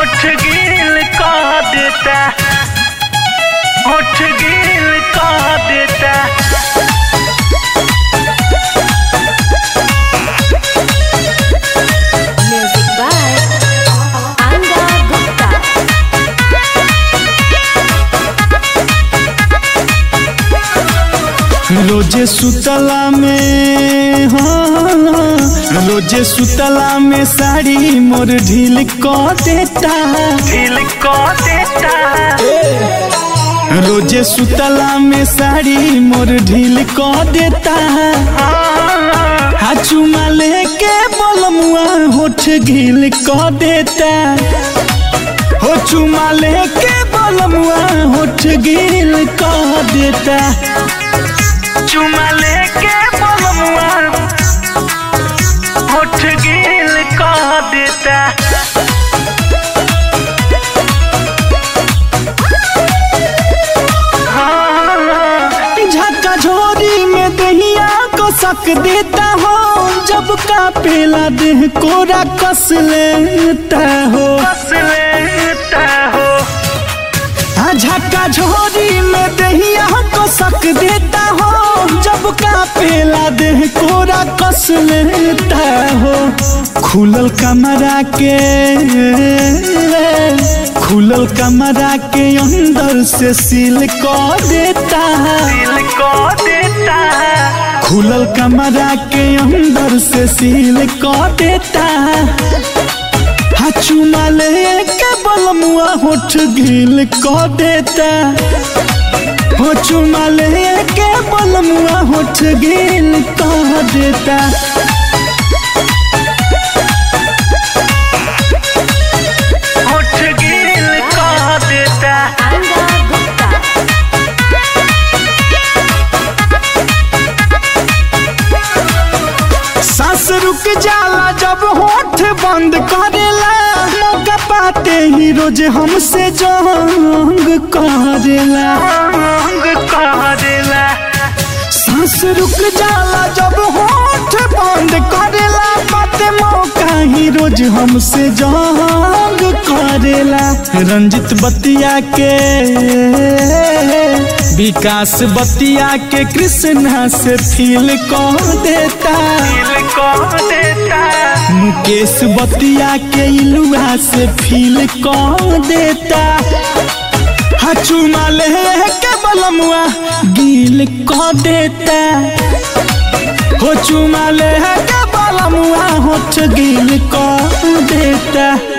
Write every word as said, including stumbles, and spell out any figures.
होठ गील कर देता, होठ गील कर देता। Music by Anga Gupta. रोजे सुतला में हाँ रोजे सुतला में साड़ी मोर ढील कर देता, ढील कर देता। रोजे सुतला में साड़ी मोर ढील कर देता। हाँ चुमा लेके बलमुआ होठ गील कर देता, हो चुमा लेके बलमुआ होठ गील कर देता। चुमा लेके बलमुआ होठ गील कर देता। झक्का झोरी में दहिया को सक देता हो, जब का पेला देह कोरा कस लेता हो, कस लेता हो। हाँ झक्का झोरी में दहिया को सक देता हो, जब का पेला देह कोरा कस लेता हो। खुलल कमरा के खुलल कमरा के अंदर से सील कर देता, सील कर देता। खुलल कमरा के अंदर से सील कर देता। हाँ चुमा लेके बलमुआ होठ गील कर देता, हो चुमा लेके बलमुआ होठ गील कर देता। होठ गील कर देता। Anga Gupta. सांस रुक जाला जब होठ बंद करेला, मौका पाते ही रोज हमसे जंग करेला। अंग कर देला। सांस रुक जाला जब होठ बंद करेला, बाते मौका ही रोज हमसे जंग करेला। रंजित बतिया के विकास बतिया के कृष्णा से फील कर देता, फील कर देता। मुकेश बतिया के इलुआ से फील कर देता। हाँ चुमा लेके बलमुआ गील कर देता, हो चुमा लेके बलमुआ होठ गील कर देता।